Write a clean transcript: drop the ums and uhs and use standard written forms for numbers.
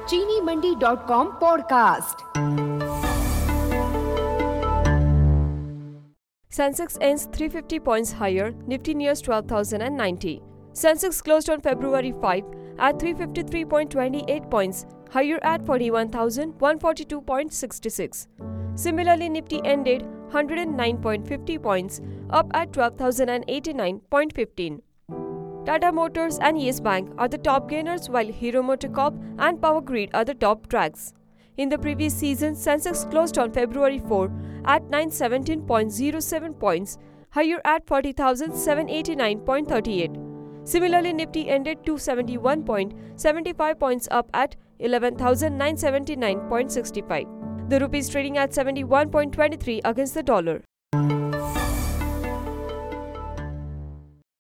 चीनीमंडी.com podcast. Sensex ends 350 points higher, Nifty nears 12,090. Sensex closed on February 5 at 353.28 points, higher at 41,142.66. Similarly, Nifty ended 109.50 points, up at 12,089.15. Tata Motors and Yes Bank are the top gainers, while Hero MotoCorp and Power Grid are the top drags. In the previous season, Sensex closed on February 4 at 917.07 points, higher at 40,789.38. Similarly, Nifty ended 271.75 points, up at 11,979.65. The rupee is trading at 71.23 against the dollar.